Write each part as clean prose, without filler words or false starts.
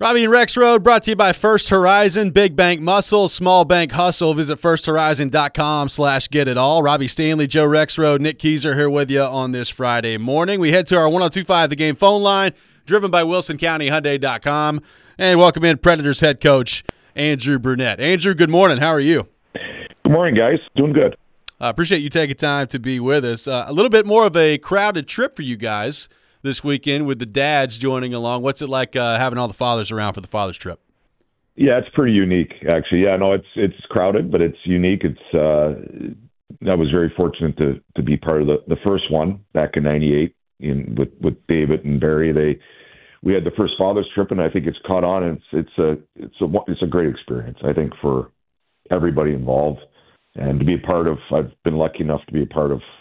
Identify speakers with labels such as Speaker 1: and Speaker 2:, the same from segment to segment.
Speaker 1: Robbie and Rex Road brought to you by First Horizon. Big bank muscle, small bank hustle. Visit firsthorizon.com/get-it-all. Robbie Stanley, Joe Rexrode, Nick Keyser here with you on this Friday morning. We head to our 102.5 The Game phone line, driven by WilsonCountyHyundai.com. And welcome in Predators head coach Andrew Brunette. Andrew, good morning. How are you?
Speaker 2: Good morning, guys. Doing good.
Speaker 1: I appreciate you taking time to be with us. A little bit more of a crowded trip for you guys this weekend with the dads joining along. What's it like having all the fathers around for the father's trip?
Speaker 2: Yeah, it's pretty unique, actually. Yeah, no, it's crowded, but it's unique. I was very fortunate to be part of the first one back in '98 with David and Barry. We had the first father's trip, and I think it's caught on. And it's a great experience, I think, for everybody involved, and to be a part of. I've been lucky enough to be a part of.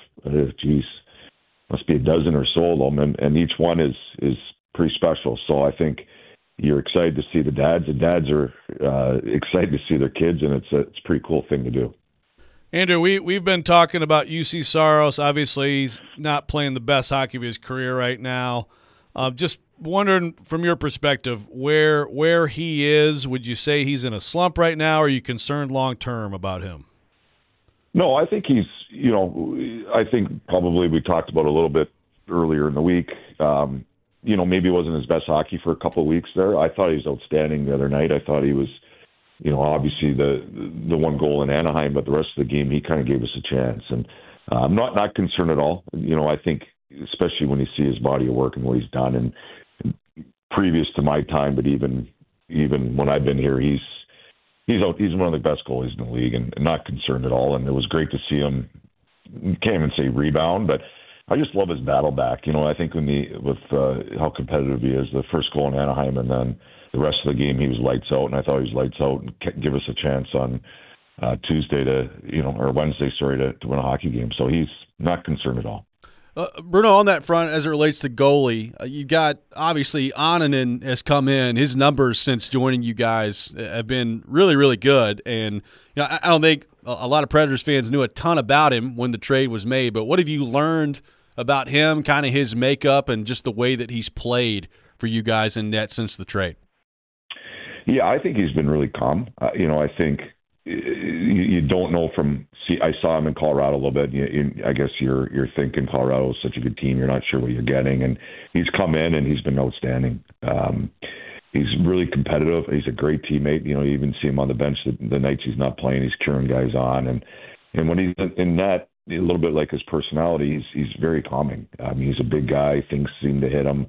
Speaker 2: Must be a dozen or so of them, and each one is pretty special. So I think you're excited to see the dads, and dads are excited to see their kids, and it's a pretty cool thing to do.
Speaker 3: Andrew, we've been talking about UC Saros. Obviously, he's not playing the best hockey of his career right now. Just wondering, from your perspective, where he is. Would you say he's in a slump right now, or are you concerned long-term about him?
Speaker 2: No, I think he's, I think probably we talked about a little bit earlier in the week. Maybe it wasn't his best hockey for a couple of weeks there. I thought he was outstanding the other night. I thought he was, obviously the one goal in Anaheim, but the rest of the game, he kind of gave us a chance. And I'm not concerned at all. I think, especially when you see his body of work and what he's done, and previous to my time, but even when I've been here, he's one of the best goalies in the league, and not concerned at all. And it was great to see him. Can't even say rebound, but I just love his battle back. I think with how competitive he is, the first goal in Anaheim, and then the rest of the game, he was lights out, and I thought he was lights out and give us a chance on Wednesday, to win a hockey game. So he's not concerned at all.
Speaker 1: Bruno, on that front, as it relates to goalie, you got, obviously, Ananen has come in. His numbers since joining you guys have been really, really good. And I don't think a lot of Predators fans knew a ton about him when the trade was made. But what have you learned about him, kind of his makeup, and just the way that he's played for you guys in net since the trade?
Speaker 2: Yeah, I think he's been really calm. I think you don't know I saw him in Colorado a little bit. I guess you're thinking Colorado is such a good team, you're not sure what you're getting, and he's come in and he's been outstanding. He's really competitive. He's a great teammate. You even see him on the bench the nights he's not playing. He's cheering guys on, and when he's in net, a little bit like his personality, he's very calming. He's a big guy. Things seem to hit him.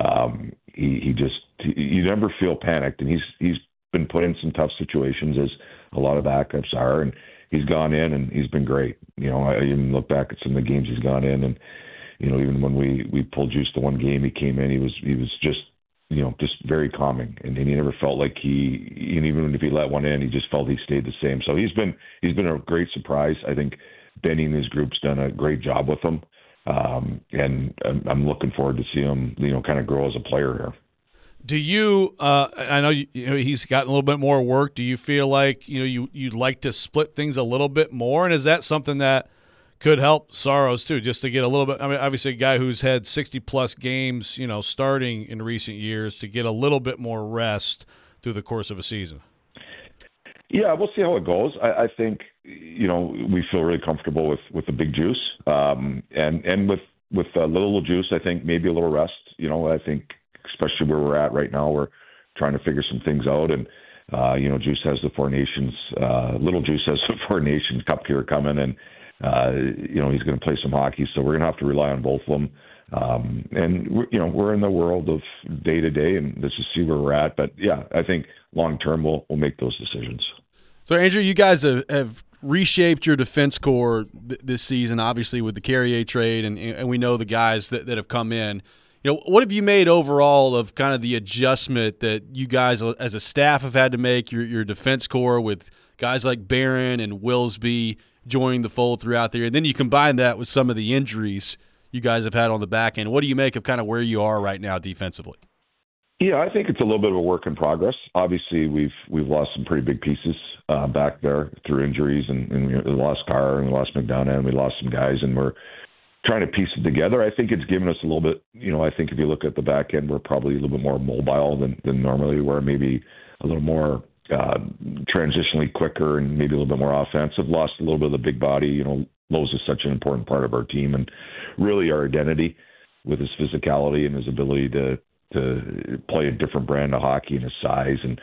Speaker 2: You never feel panicked, and he's been put in some tough situations, as a lot of backups are, and he's gone in and he's been great. I even look back at some of the games he's gone in, and even when we pulled Juice the one game he came in, he was just very calming, and he never felt like even if he let one in, he just felt he stayed the same. So he's been a great surprise. I think Benny and his group's done a great job with him, and I'm looking forward to see him kind of grow as a player here.
Speaker 3: Do you? I know he's gotten a little bit more work. Do you feel like you'd like to split things a little bit more? And is that something that could help Saros too, just to get a little bit? I mean, obviously a guy who's had 60+ games, starting in recent years, to get a little bit more rest through the course of a season.
Speaker 2: Yeah, we'll see how it goes. I think we feel really comfortable with the big Juice, and with little Juice, I think maybe a little rest. I think, especially where we're at right now, we're trying to figure some things out. And, Juice has the Four Nations, little Juice has the Four Nations Cup here coming, and, he's going to play some hockey. So we're going to have to rely on both of them. And we're in the world of day to day, and let's just see where we're at. But yeah, I think long term we'll make those decisions.
Speaker 1: So Andrew, you guys have reshaped your defense core this season, obviously with the Carrier trade, and we know the guys that have come in. What have you made overall of kind of the adjustment that you guys as a staff have had to make, your defense core, with guys like Barron and Wilsby joining the fold throughout the year? And then you combine that with some of the injuries you guys have had on the back end. What do you make of kind of where you are right now defensively?
Speaker 2: Yeah, I think it's a little bit of a work in progress. Obviously, we've lost some pretty big pieces back there through injuries, and we lost Carr and we lost McDonough and we lost some guys, and we're trying to piece it together. I think it's given us a little bit, I think if you look at the back end, we're probably a little bit more mobile than normally, where maybe a little more transitionally quicker and maybe a little bit more offensive. Lost a little bit of the big body. Lowe's is such an important part of our team and really our identity with his physicality and his ability to play a different brand of hockey and his size. And,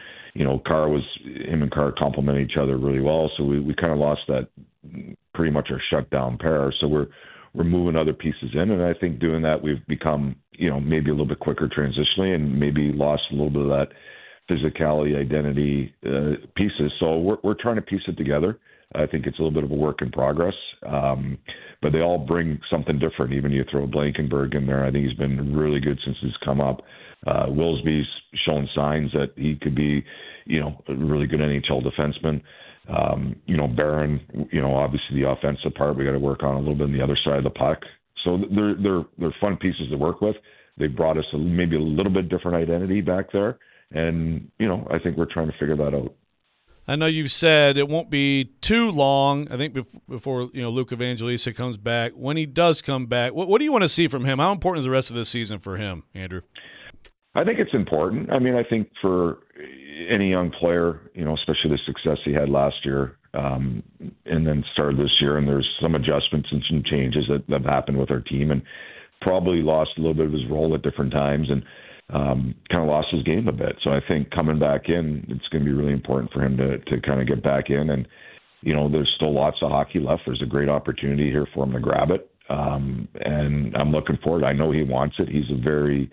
Speaker 2: him and Carr complement each other really well. So we kind of lost that, pretty much our shutdown pair. So we're moving other pieces in. And I think doing that, we've become, maybe a little bit quicker transitionally and maybe lost a little bit of that physicality, identity pieces. So we're trying to piece it together. I think it's a little bit of a work in progress, but they all bring something different. Even you throw Blankenberg in there, I think he's been really good since he's come up. Wilsby's shown signs that he could be, a really good NHL defenseman. Barron, obviously the offensive part we got to work on a little bit on the other side of the puck. So they're fun pieces to work with. They brought us maybe a little bit different identity back there, and I think we're trying to figure that out.
Speaker 3: I know you've said it won't be too long, I think, before Luke Evangelista comes back. When he does come back, what do you want to see from him? How important is the rest of this season for him, Andrew?
Speaker 2: I think it's important. I mean, I think for any young player, especially the success he had last year and then started this year, and there's some adjustments and some changes that have happened with our team, and probably lost a little bit of his role at different times and kind of lost his game a bit. So I think coming back in, it's going to be really important for him to kind of get back in. And, there's still lots of hockey left. There's a great opportunity here for him to grab it. And I'm looking forward. I know he wants it. He's a very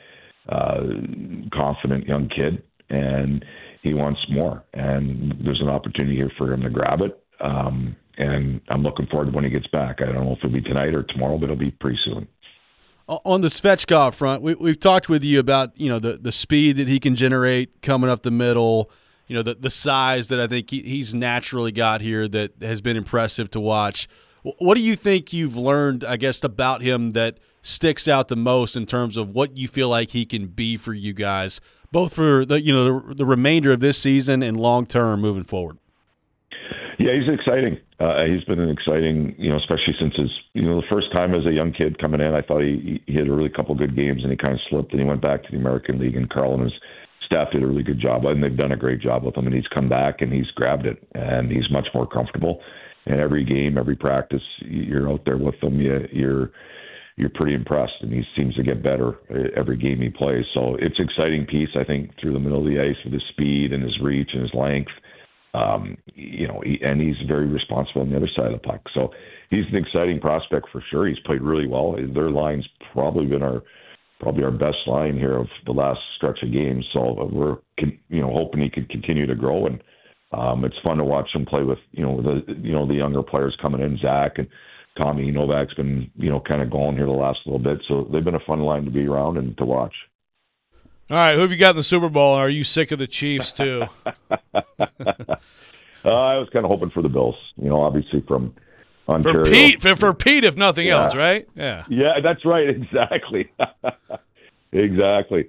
Speaker 2: confident young kid, and he wants more. And there's an opportunity here for him to grab it. And I'm looking forward to when he gets back. I don't know if it'll be tonight or tomorrow, but it'll be pretty soon.
Speaker 1: On the Svechkov front, we've talked with you about the speed that he can generate coming up the middle, the size that I think he's naturally got here that has been impressive to watch. What do you think you've learned, I guess, about him that sticks out the most in terms of what you feel like he can be for you guys, both for the remainder of this season and long term moving forward?
Speaker 2: Yeah, he's exciting. He's been an exciting, especially since his, the first time as a young kid coming in, I thought he had a really couple good games and he kind of slipped and he went back to the American League, and Carl and his staff did a really good job, and they've done a great job with him, and he's come back and he's grabbed it and he's much more comfortable. And every game, every practice, you're out there with him, you're pretty impressed, and he seems to get better every game he plays. So it's an exciting piece, I think, through the middle of the ice with his speed and his reach and his length. And he's very responsible on the other side of the puck. So he's an exciting prospect for sure. He's played really well. Their line's probably been our best line here of the last stretch of games. So we're hoping he can continue to grow, and it's fun to watch him play with the younger players coming in. Zach and Tommy Novak's been kind of going here the last little bit. So they've been a fun line to be around and to watch.
Speaker 3: All right, who have you got in the Super Bowl? Are you sick of the Chiefs too?
Speaker 2: I was kind of hoping for the Bills, obviously from Ontario.
Speaker 3: For Pete, if nothing else, right? Yeah.
Speaker 2: Yeah, that's right. Exactly. Exactly.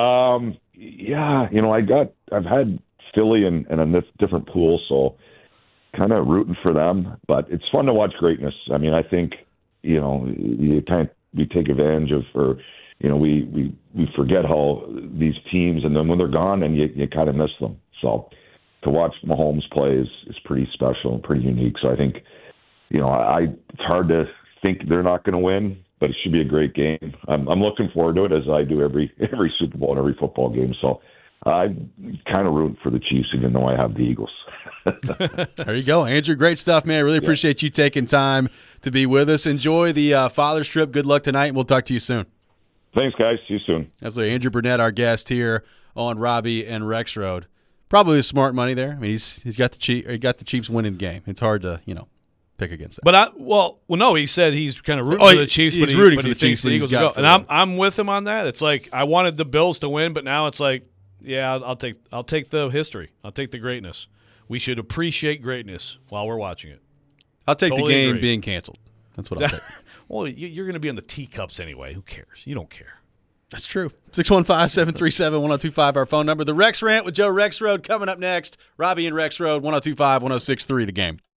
Speaker 2: I've had Philly and a different pool, so kind of rooting for them. But it's fun to watch greatness. I mean, I think we take advantage of, or we forget how these teams, and then when they're gone, and you kind of miss them. So to watch Mahomes play is pretty special and pretty unique. So I think, it's hard to think they're not going to win, but it should be a great game. I'm looking forward to it, as I do every Super Bowl and every football game. So I'm kind of rooting for the Chiefs, even though I have the Eagles.
Speaker 1: There you go, Andrew. Great stuff, man. I really appreciate you taking time to be with us. Enjoy the Father's Trip. Good luck tonight, and we'll talk to you soon.
Speaker 2: Thanks, guys. See you soon.
Speaker 1: Absolutely. Andrew Burnett, our guest here on Robbie and Rexroad. Probably smart money there. I mean, he's got the Chiefs winning the game. It's hard to pick against that.
Speaker 3: But no, he said he's kind of rooting for the Chiefs.
Speaker 1: He's rooting for the Chiefs.
Speaker 3: The Eagles will go. And I'm with him on that. It's like I wanted the Bills to win, but now it's like, yeah, I'll take the history. I'll take the greatness. We should appreciate greatness while we're watching it.
Speaker 1: I'll take the game being canceled. That's what I'll take.
Speaker 3: Well, you're going to be on the teacups anyway. Who cares? You don't care.
Speaker 1: That's true. 615-737-1025, our phone number. The Rex Rant with Joe Rexroad coming up next. Robbie and Rexroad, 1025-1063, the game.